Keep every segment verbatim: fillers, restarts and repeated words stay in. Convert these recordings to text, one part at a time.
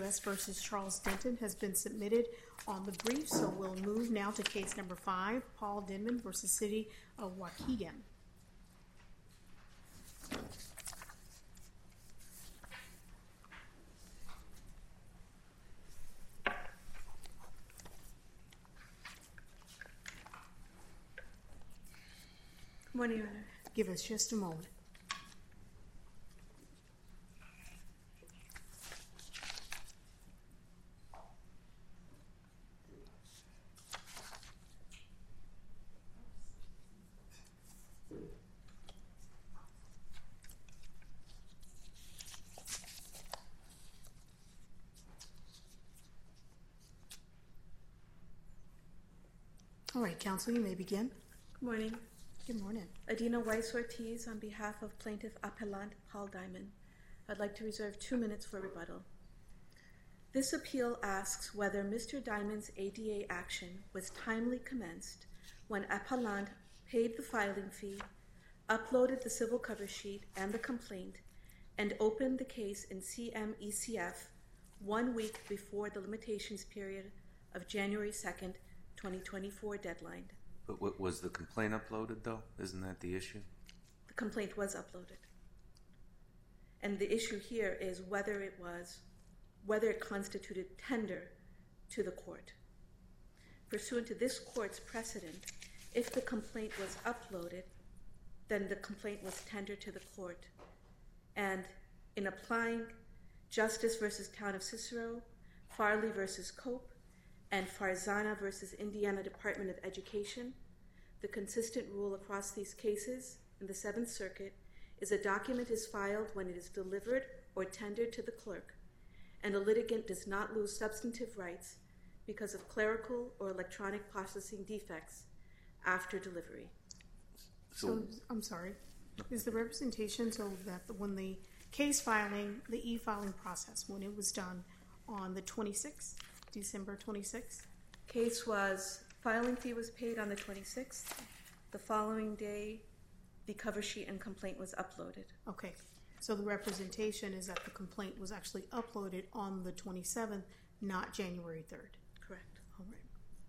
S versus Charles Denton has been submitted on the brief, so we'll move now to case number five, Paul Denman versus City of Waukegan. Morning, Your Honor. Give us just a moment. All right, counsel, you may begin. Good morning. Good morning. Adina Weiss-Ortiz on behalf of Plaintiff Appellant Paul Diamond. I'd like to reserve two minutes for rebuttal. This appeal asks whether Mister Diamond's A D A action was timely commenced when Appellant paid the filing fee, uploaded the civil cover sheet and the complaint, and opened the case in C M E C F one week before the limitations period of January second, twenty twenty-four deadline. But what, was the complaint uploaded, though? Isn't that the issue? The complaint was uploaded. And the issue here is whether it was, whether it constituted tender to the court. Pursuant to this court's precedent, if the complaint was uploaded, then the complaint was tendered to the court. And in applying Justice versus Town of Cicero, Farley versus Cope, and Farzana versus Indiana Department of Education, the consistent rule across these cases in the Seventh Circuit is a document is filed when it is delivered or tendered to the clerk, and a litigant does not lose substantive rights because of clerical or electronic processing defects after delivery. So, so I'm sorry. Is the representation so that when the case filing, the e-filing process, when it was done on the twenty-sixth, December twenty-sixth? Case was, filing fee was paid on the twenty-sixth. The following day, the cover sheet and complaint was uploaded. Okay. So the representation is that the complaint was actually uploaded on the twenty-seventh, not January third. Correct. All right.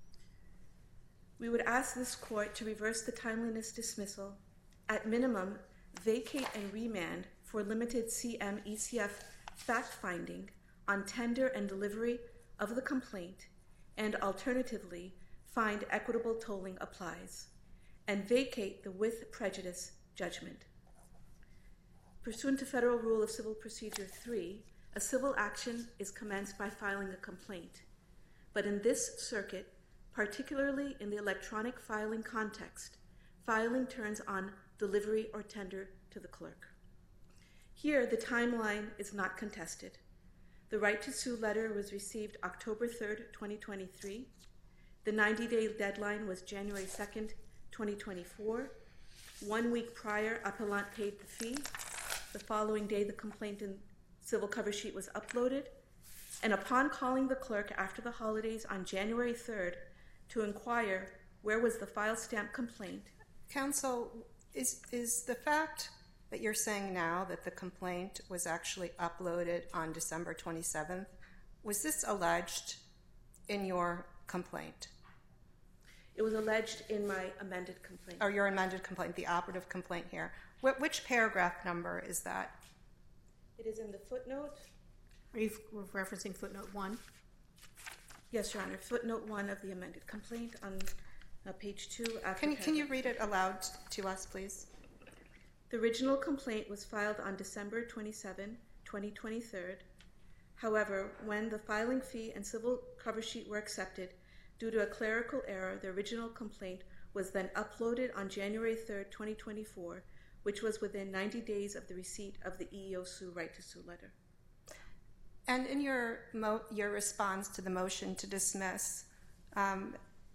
We would ask this court to reverse the timeliness dismissal, at minimum, vacate and remand for limited C M E C F fact-finding on tender and delivery of the complaint, and alternatively, find equitable tolling applies, and vacate the with prejudice judgment. Pursuant to Federal Rule of Civil Procedure three, a civil action is commenced by filing a complaint. But in this circuit, particularly in the electronic filing context, filing turns on delivery or tender to the clerk. Here, the timeline is not contested. The right to sue letter was received October third, twenty twenty-three. The ninety-day deadline was January second, twenty twenty-four. One week prior, appellant paid the fee. The following day, the complaint and civil cover sheet was uploaded. And upon calling the clerk after the holidays on January third to inquire where was the file stamp complaint. Counsel, is, is the fact that you're saying now that the complaint was actually uploaded on December twenty-seventh, was this alleged in your complaint? It was alleged in my amended complaint. Or your amended complaint, the operative complaint here. Wh- which paragraph number is that? It is in the footnote. Are you f- referencing footnote one? Yes, Your Honor. Footnote one of the amended complaint on uh, page two. Can you, can you read it aloud to us, please? The original complaint was filed on December twenty-seventh, twenty twenty-three. However, when the filing fee and civil cover sheet were accepted, due to a clerical error, the original complaint was then uploaded on January third, twenty twenty-four, which was within ninety days of the receipt of the E E O S U right to sue letter. And in your mo- your response to the motion to dismiss, um,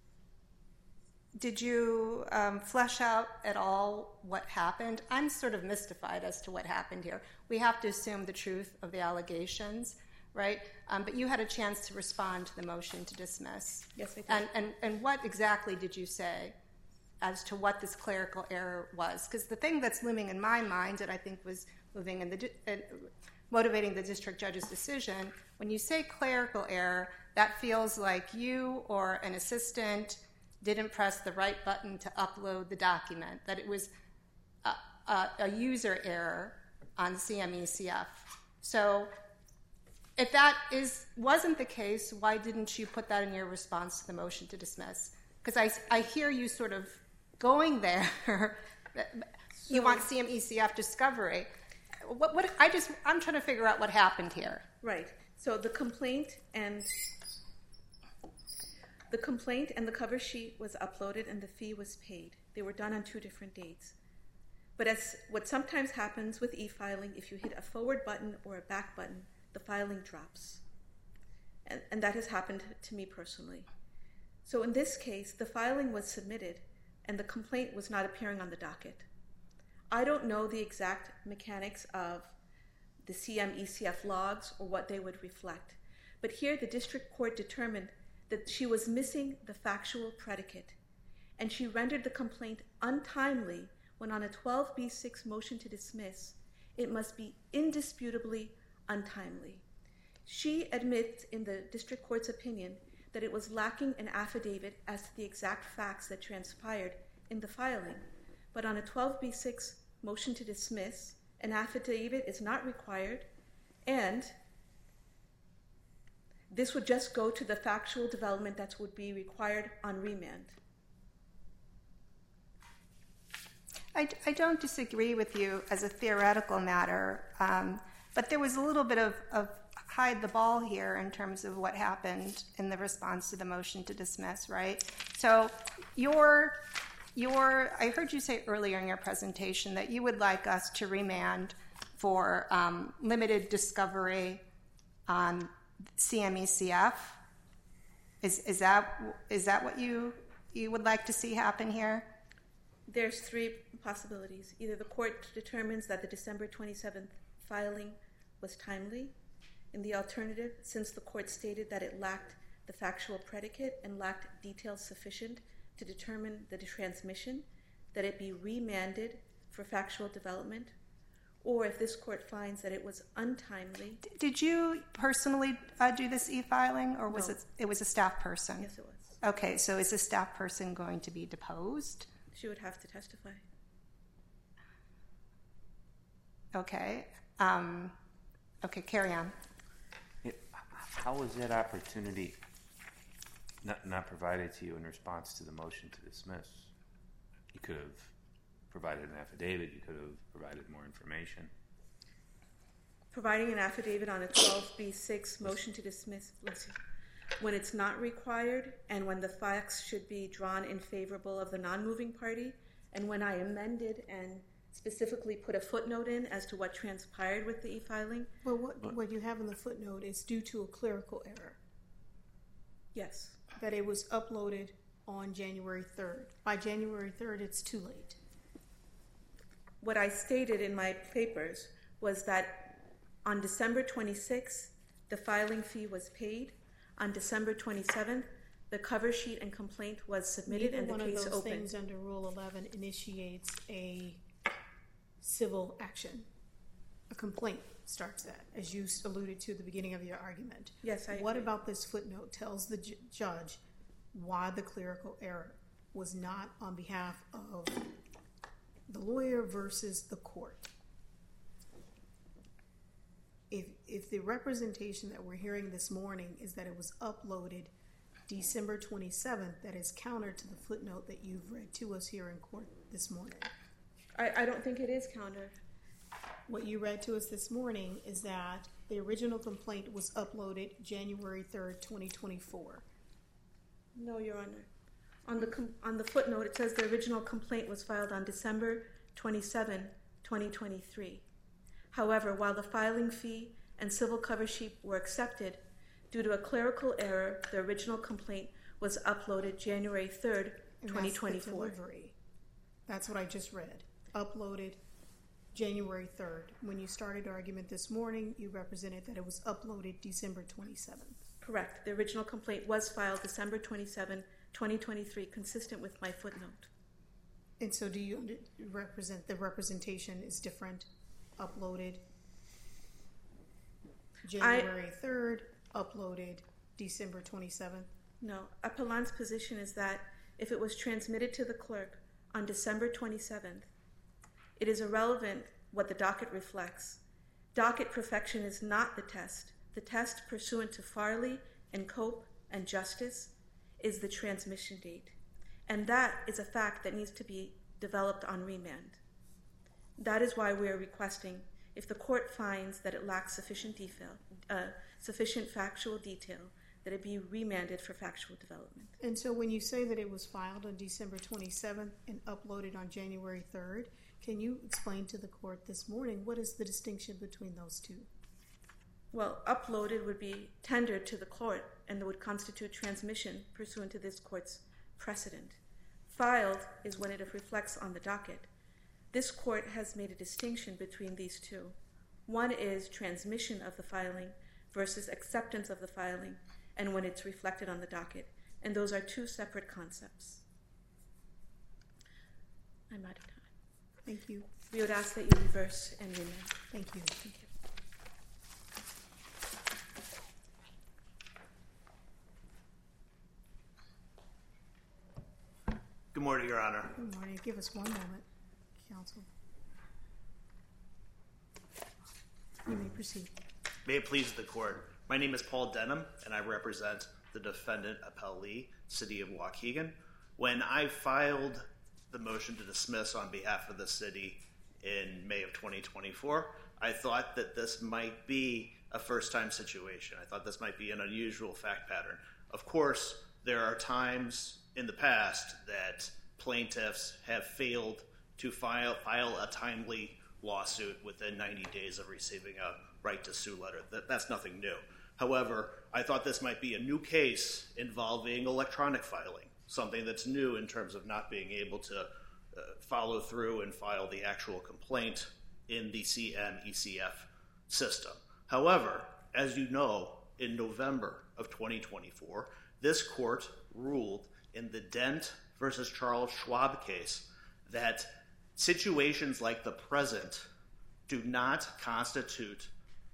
did you um, flesh out at all what happened? I'm sort of mystified as to what happened here. We have to assume the truth of the allegations, right? Um, but you had a chance to respond to the motion to dismiss. Yes, I did. And, and, and what exactly did you say as to what this clerical error was? Because the thing that's looming in my mind, and I think was moving in the uh, motivating the district judge's decision. When you say clerical error, that feels like you or an assistant didn't press the right button to upload the document, that it was a, a, a user error on C M E C F. So if that is wasn't the case, why didn't you put that in your response to the motion to dismiss? Because I, I hear you sort of going there. You So- want C M E C F discovery. What, what, I just, I'm trying to figure out what happened here. Right. So the complaint and the complaint and the cover sheet was uploaded and the fee was paid. They were done on two different dates. But as what sometimes happens with e-filing, if you hit a forward button or a back button, the filing drops. And, and that has happened to me personally. So in this case, the filing was submitted and the complaint was not appearing on the docket. I don't know the exact mechanics of the C M E C F logs or what they would reflect. But here the district court determined that she was missing the factual predicate, and she rendered the complaint untimely when on a twelve B six motion to dismiss, it must be indisputably untimely. She admits in the district court's opinion that it was lacking an affidavit as to the exact facts that transpired in the filing. But on a twelve B six motion to dismiss, an affidavit is not required, and this would just go to the factual development that would be required on remand. I, I don't disagree with you as a theoretical matter, um, but there was a little bit of, of hide the ball here in terms of what happened in the response to the motion to dismiss, right? So your, your, I heard you say earlier in your presentation that you would like us to remand for um, limited discovery on C M E C F. Is, is that, is that what you, you would like to see happen here? There's three possibilities. Either the court determines that the December twenty-seventh filing was timely. In the alternative, since the court stated that it lacked the factual predicate and lacked details sufficient to determine the transmission, that it be remanded for factual development. Or if this court finds that it was untimely. Did you personally uh, do this e-filing, or was No. it it was a staff person? Yes, it was. Okay, so is the staff person going to be deposed? She would have to testify. Okay. Um, okay, carry on. It, how was that opportunity not, not provided to you in response to the motion to dismiss? You could have provided an affidavit. You could have provided more information. Providing an affidavit on a twelve B six motion to dismiss, let's see, when it's not required and when the facts should be drawn in favorable of the non-moving party, and when I amended and specifically put a footnote in as to what transpired with the e-filing. Well, what, what you have in the footnote is due to a clerical error, Yes. that it was uploaded on January third. By January third, it's too late. What I stated in my papers was that on December twenty-sixth, the filing fee was paid. On December twenty-seventh, the cover sheet and complaint was submitted Neither and the one case of those opened. things under Rule eleven initiates a civil action. A complaint starts that, as you alluded to at the beginning of your argument. Yes, I What agree. about this footnote tells the ju- judge why the clerical error was not on behalf of the lawyer versus the court? If, if the representation that we're hearing this morning is that it was uploaded December twenty-seventh, that is counter to the footnote that you've read to us here in court this morning. I, I don't think it is counter. What you read to us this morning is that the original complaint was uploaded January third, twenty twenty-four. No, Your Honor. On the com- on the footnote, it says the original complaint was filed on December twenty-seventh, twenty twenty-three. However, while the filing fee and civil cover sheet were accepted, due to a clerical error, the original complaint was uploaded January third, And twenty that's the twenty-four. delivery. That's what I just read. Uploaded January third. When you started argument this morning, you represented that it was uploaded December twenty-seventh. Correct. The original complaint was filed December twenty-seventh, twenty twenty-three, consistent with my footnote. And so do you under- represent, the representation is different, uploaded? January third, uploaded December twenty-seventh? No, appellant's position is that if it was transmitted to the clerk on December twenty-seventh, it is irrelevant what the docket reflects. Docket perfection is not the test. The test pursuant to Farley and Cope and Justice is the transmission date. And that is a fact that needs to be developed on remand. That is why we are requesting, if the court finds that it lacks sufficient detail, uh, sufficient factual detail, that it be remanded for factual development. And so when you say that it was filed on December twenty-seventh and uploaded on January third, can you explain to the court this morning what is the distinction between those two? Well, uploaded would be tendered to the court and would constitute transmission pursuant to this court's precedent. Filed is when it reflects on the docket. This court has made a distinction between these two. One is transmission of the filing versus acceptance of the filing, and when it's reflected on the docket. And those are two separate concepts. I'm out of time. Thank you. We would ask that you reverse and remand. Thank you. Thank you. Good morning, Your Honor. Good morning. Give us one moment, counsel. You may proceed. May it please the court. My name is Paul Denham, and I represent the defendant appellee, City of Waukegan. When I filed the motion to dismiss on behalf of the city in May of twenty twenty-four, I thought that this might be a first-time situation. I thought this might be an unusual fact pattern. Of course, there are times in the past that plaintiffs have failed to file, file a timely lawsuit within ninety days of receiving a right to sue letter. That, that's nothing new. However, I thought this might be a new case involving electronic filing, something that's new in terms of not being able to uh, follow through and file the actual complaint in the C M E C F system. However, as you know, in November of twenty twenty-four, this court ruled in the Dent versus Charles Schwab case that situations like the present do not constitute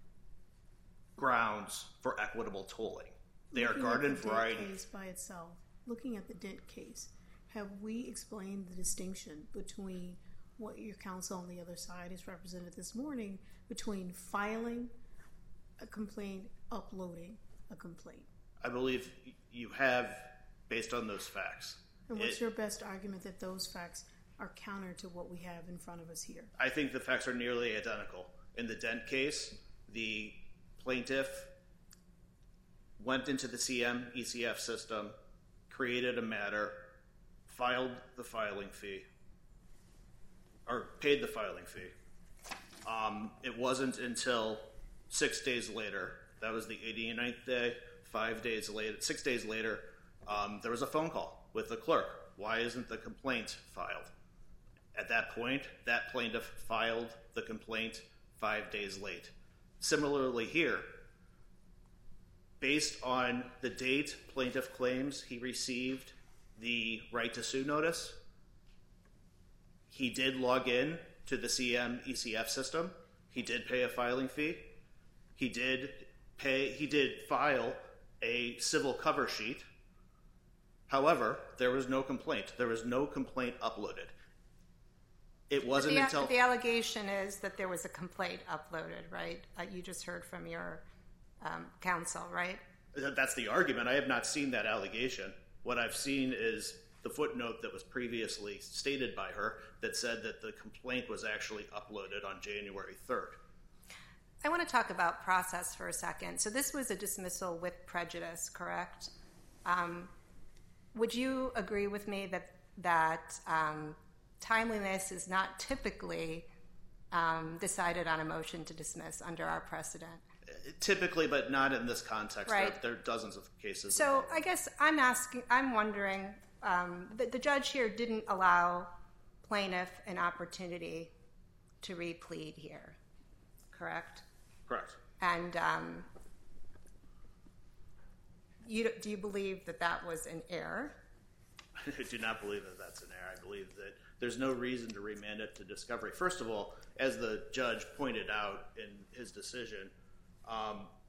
grounds for equitable tolling. They Looking are garden at the variety. Dent case by itself, looking at the Dent case, have we explained the distinction between what your counsel on the other side has represented this morning between filing a complaint, uploading a complaint? I believe you have, based on those facts. And what's It- your best argument that those facts are counter to what we have in front of us here? I think the facts are nearly identical. In the Dent case, the plaintiff went into the C M E C F system, created a matter, filed the filing fee, or paid the filing fee. Um, it wasn't until six days later, that was the eighty-ninth day, five days later, six days later, um, there was a phone call with the clerk. Why isn't the complaint filed? At that point, that plaintiff filed the complaint five days late. Similarly here, based on the date plaintiff claims he received the right to sue notice, he did log in to the C M E C F system. He did pay a filing fee. He did pay, he did file a civil cover sheet. However, there was no complaint. There was no complaint uploaded. It wasn't the, until... The allegation is that there was a complaint uploaded, right? Uh, you just heard from your um, counsel, right? That's the argument. I have not seen that allegation. What I've seen is the footnote that was previously stated by her that said that the complaint was actually uploaded on January third. I want to talk about process for a second. So this was a dismissal with prejudice, correct? Um, would you agree with me that that um, timeliness is not typically um, decided on a motion to dismiss under our precedent? Typically, but not in this context. Right. There, there are dozens of cases. So I guess I'm asking, I'm wondering, um, the, the judge here didn't allow plaintiff an opportunity to replead here, correct? Correct. And um, you, do you believe that that was an error? I do not believe that that's an error. I believe that there's no reason to remand it to discovery. First of all, as the judge pointed out in his decision, um,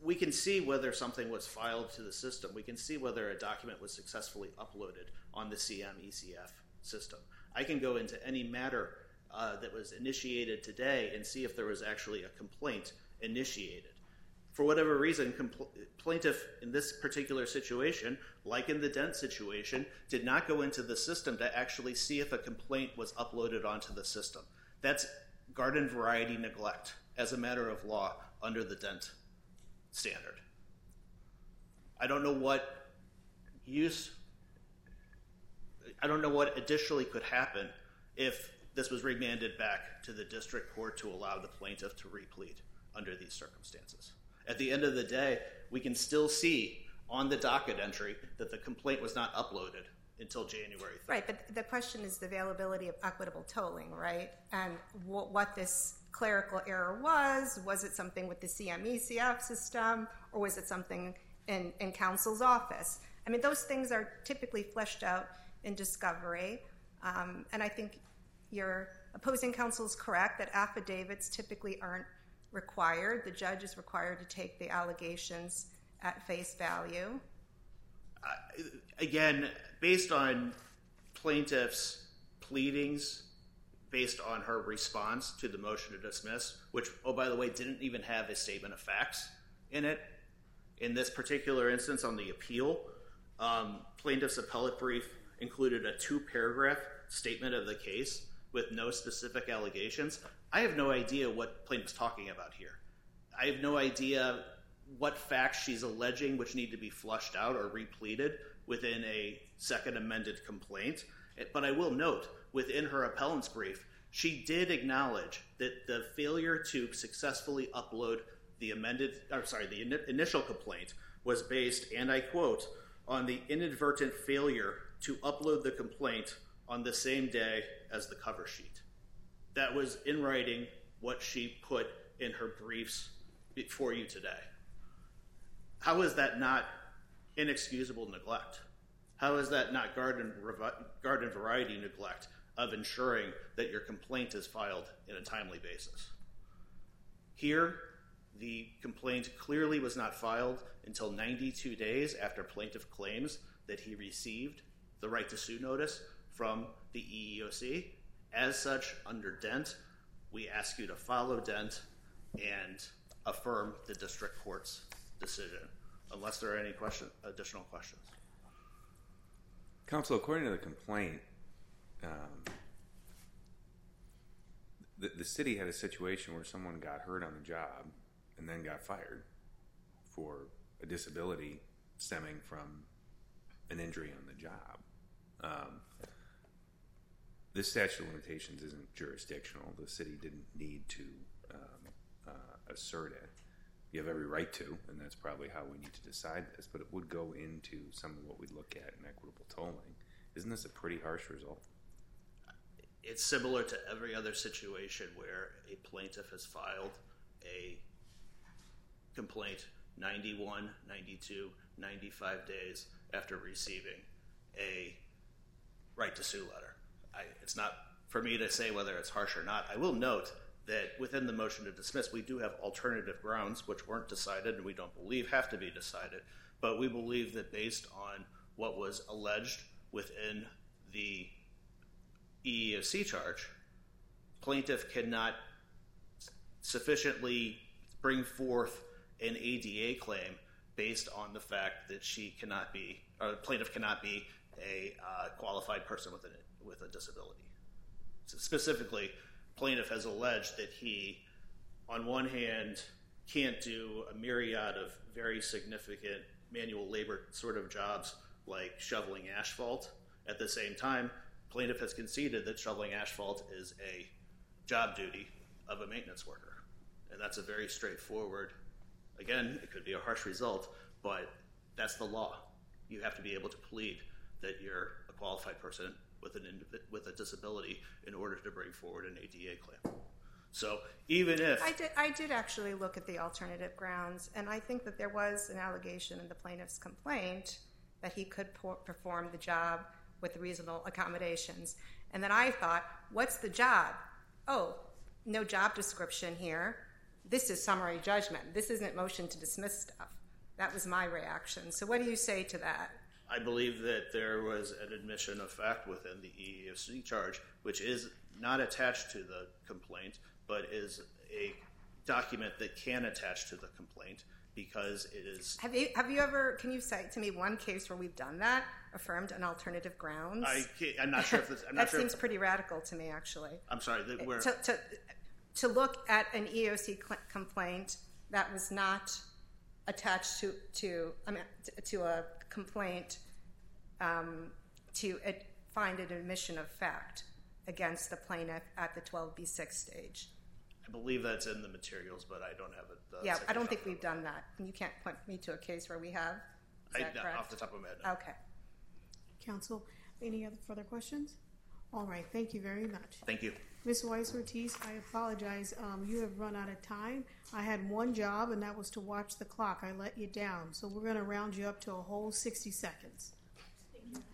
we can see whether something was filed to the system. We can see whether a document was successfully uploaded on the C M E C F system. I can go into any matter uh, that was initiated today and see if there was actually a complaint initiated. For whatever reason, compl- plaintiff in this particular situation, like in the Dent situation, did not go into the system to actually see if a complaint was uploaded onto the system. That's garden variety neglect as a matter of law under the Dent standard. I don't know what use, I don't know what additionally could happen if this was remanded back to the district court to allow the plaintiff to replead under these circumstances. At the end of the day, we can still see on the docket entry that the complaint was not uploaded until January third. Right, but the question is the availability of equitable tolling, right? And w- what this clerical error was, was it something with the C M E C F system, or was it something in, in counsel's office? I mean, those things are typically fleshed out in discovery, um, and I think your opposing counsel is correct that affidavits typically aren't required. The judge is required to take the allegations at face value. Uh, again, based on plaintiff's pleadings, based on her response to the motion to dismiss, which, oh, by the way, didn't even have a statement of facts in it. In this particular instance on the appeal, um, plaintiff's appellate brief included a two-paragraph statement of the case with no specific allegations. I have no idea what plaintiff's talking about here. I have no idea what facts she's alleging which need to be flushed out or repleaded within a second amended complaint. But I will note, within her appellant's brief, she did acknowledge that the failure to successfully upload the amended, or sorry, the in- initial complaint was based, and I quote, on the inadvertent failure to upload the complaint on the same day as the cover sheet. That was in writing what she put in her briefs for you today. How is that not inexcusable neglect? How is that not garden, garden variety neglect of ensuring that your complaint is filed in a timely basis? Here, the complaint clearly was not filed until ninety-two days after plaintiff claims that he received the right to sue notice from the E E O C. As such, under Dent, we ask you to follow Dent and affirm the district court's decision, unless there are any question, additional questions. Counsel, according to the complaint, um, the, the city had a situation where someone got hurt on the job and then got fired for a disability stemming from an injury on the job. Um, this statute of limitations isn't jurisdictional. The city didn't need to um, uh, assert it. You have every right to, and that's probably how we need to decide this, but it would go into some of what we look at in equitable tolling. Isn't this a pretty harsh result? It's similar to every other situation where a plaintiff has filed a complaint ninety-one, ninety-two, ninety-five days after receiving a right to sue letter. I, it's not for me to say whether it's harsh or not. I will note that within the motion to dismiss, we do have alternative grounds which weren't decided and we don't believe have to be decided. But we believe that based on what was alleged within the E E O C charge, plaintiff cannot sufficiently bring forth an A D A claim based on the fact that she cannot be, or the plaintiff cannot be a uh, qualified person with a, with a disability. So specifically, plaintiff has alleged that he, on one hand, can't do a myriad of very significant manual labor sort of jobs like shoveling asphalt. At the same time, plaintiff has conceded that shoveling asphalt is a job duty of a maintenance worker. And that's a very straightforward, again, it could be a harsh result, but that's the law. You have to be able to plead that you're a qualified person with an with a disability in order to bring forward an A D A claim. So even if... I did, I did actually look at the alternative grounds, and I think that there was an allegation in the plaintiff's complaint that he could por- perform the job with reasonable accommodations. And then I thought, what's the job? Oh, no job description here. this is summary judgment. This isn't motion to dismiss stuff. That was my reaction. So what do you say to that? I believe that there was an admission of fact within the E E O C charge, which is not attached to the complaint, but is a document that can attach to the complaint because it is... Have you, have you ever, can you cite to me one case where we've done that, affirmed on alternative grounds? I can't, I'm not sure if this... I'm that not sure seems if, pretty radical to me, actually. I'm sorry, that we're... To, to, to look at an E E O C cl- complaint that was not attached to, to, I mean, to, to a complaint um, to uh, find an admission of fact against the plaintiff at the twelve B six stage. I believe that's in the materials, but I don't have it. Uh, Yeah, I don't think we've done that. And you can't point me to a case where we have. Is I, that no, correct? off the top of my head. No. Okay. Counsel, any other further questions? All right, thank you very much. Thank you. Miz Weiss-Ortiz, I apologize. Um, you have run out of time. I had one job, and that was to watch the clock. I let you down. So we're going to round you up to a whole sixty seconds. Thank you.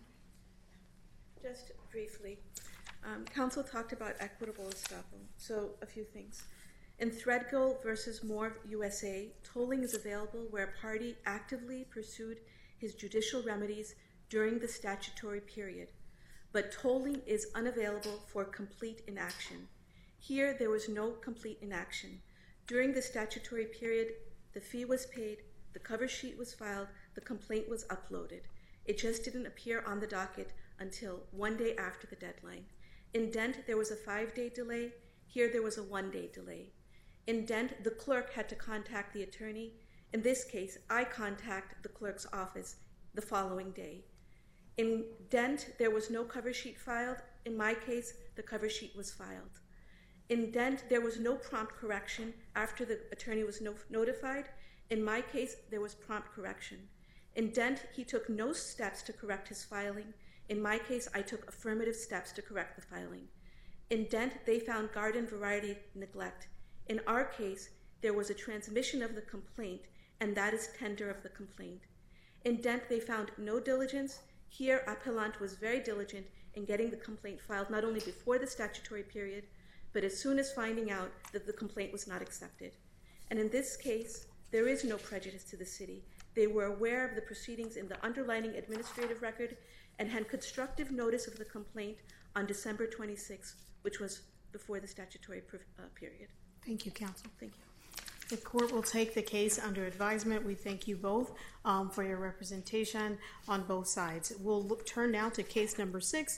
Just briefly, um, counsel talked about equitable estoppel. So a few things. In Threadgill versus Moore U S A, tolling is available where a party actively pursued his judicial remedies during the statutory period, but tolling is unavailable for complete inaction. Here, there was no complete inaction. During the statutory period, the fee was paid, the cover sheet was filed, the complaint was uploaded. It just didn't appear on the docket until one day after the deadline. In Dent, there was a five-day delay. Here, there was a one-day delay. In Dent, the clerk had to contact the attorney. In this case, I contact the clerk's office the following day. In Dent, there was no cover sheet filed. In my case, the cover sheet was filed. In Dent, there was no prompt correction after the attorney was no- notified. In my case, there was prompt correction. In Dent, he took no steps to correct his filing. In my case, I took affirmative steps to correct the filing. In Dent, they found garden variety neglect. In our case, there was a transmission of the complaint, and that is tender of the complaint. In Dent, they found no diligence. Here, appellant was very diligent in getting the complaint filed not only before the statutory period, but as soon as finding out that the complaint was not accepted. And in this case, there is no prejudice to the city. They were aware of the proceedings in the underlying administrative record and had constructive notice of the complaint on December twenty-sixth, which was before the statutory uh, period. Thank you, counsel. Thank you. The court will take the case under advisement. We thank you both um, for your representation on both sides. We'll look, turn now to case number six,